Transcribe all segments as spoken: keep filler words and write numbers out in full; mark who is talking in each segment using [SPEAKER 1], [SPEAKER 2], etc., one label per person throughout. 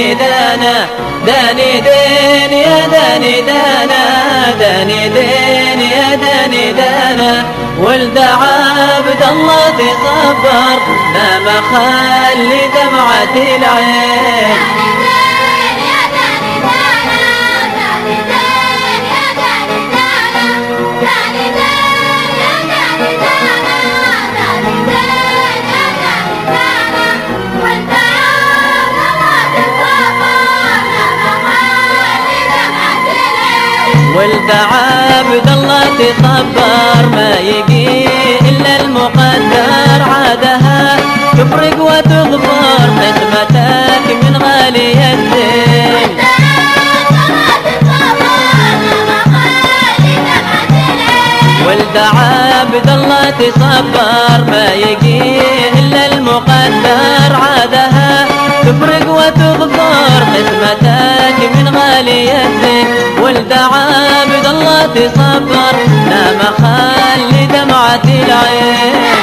[SPEAKER 1] داني دانا داني دين يا داني دانا داني دين يا داني دانا ولد عبد الله تصبر لا ما خلي دمعة العين ولد عبد الله تصبر ما يجي إلا المقدر عادها تفرق وتغفر قسمتك من غالي الدين ولد عبد الله تصبر ما يجي إلا المقدر عادها تفرق وتغفر قسمتك من غالي الدين ولد عبد الله تصبر لا ما خلي دمعة العين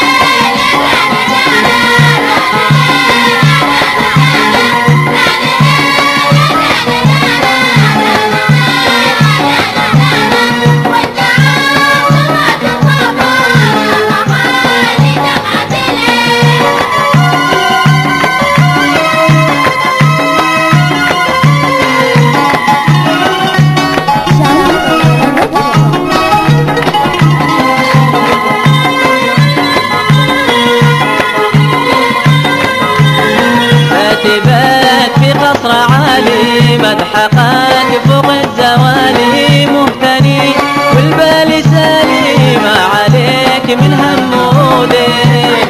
[SPEAKER 1] مدحقك فوق الزوالي مهتني والبال سالي ما عليك من هم ودين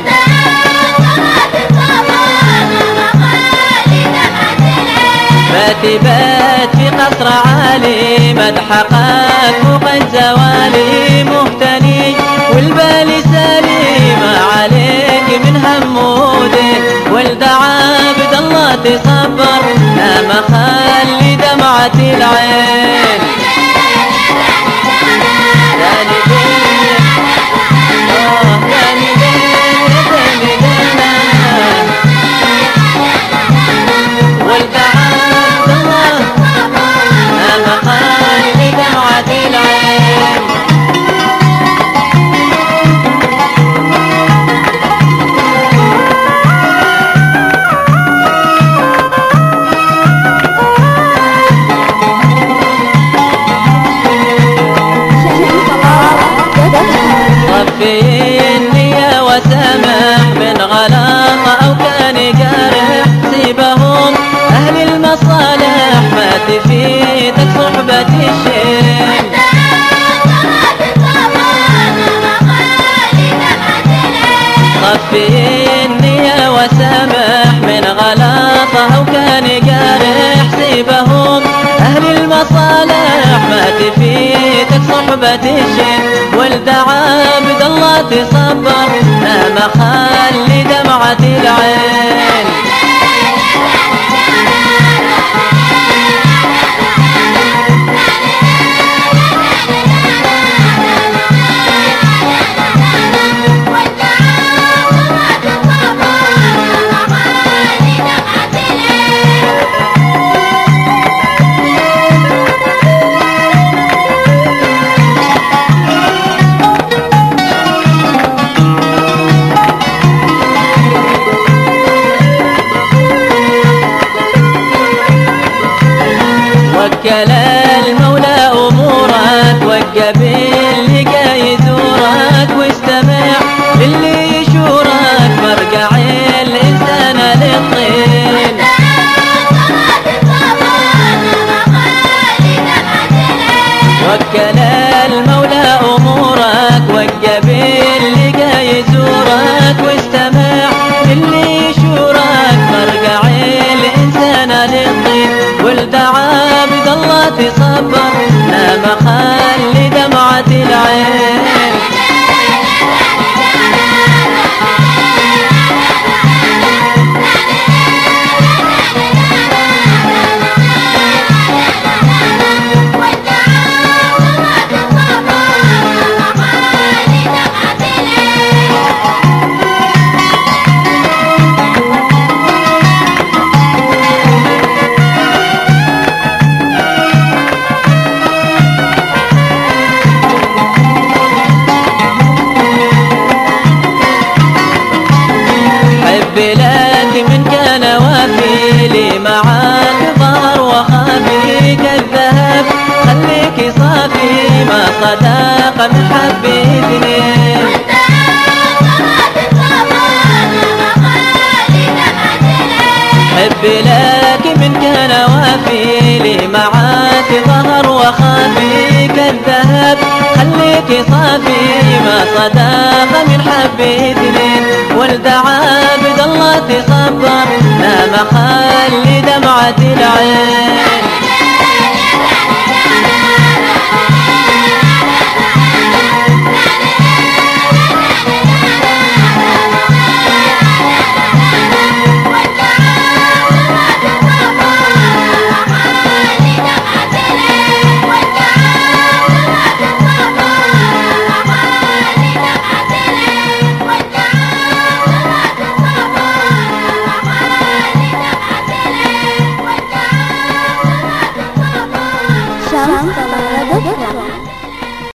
[SPEAKER 1] فاتبات في قصر عالي مدحقك فوق الزوالي مهتني والبال سالي ما عليك من هم ودين ولد عبد الله تصبر لا ما خلي دمعة العين داني دين آه داني دين داني دانا ولد عبد الله لا ما خلي دمعة العين النية وسامح من غلط أو كان جارح سيبهم أهل المصالح ما تفيدك صحبة الشيخ صفي النية وسامح من غلط أو كان جارح سيبهم أهل المصالح ما تفيدك صحبة الشيخ ولد عبد الله تصبر لا ما خلي دمعة العين وكل المولى أمورك وقبل اللي جاي يزورك واستمع للي يشورك مرجع الإنسان للطين وكل المولى أمورك وقبل اللي جاي يزورك واستمع للي يشورك مرجع الإنسان للطين ولد عبد الله تصبر لا ما خلي دمعة العين ما صداق من حب اثنين. حبي لك من كان وافي لي معاك ظهر وخافي كالذهب خليك صافي ما صداق من حب اثنين. ولد عابد الله تصبر لا مخلد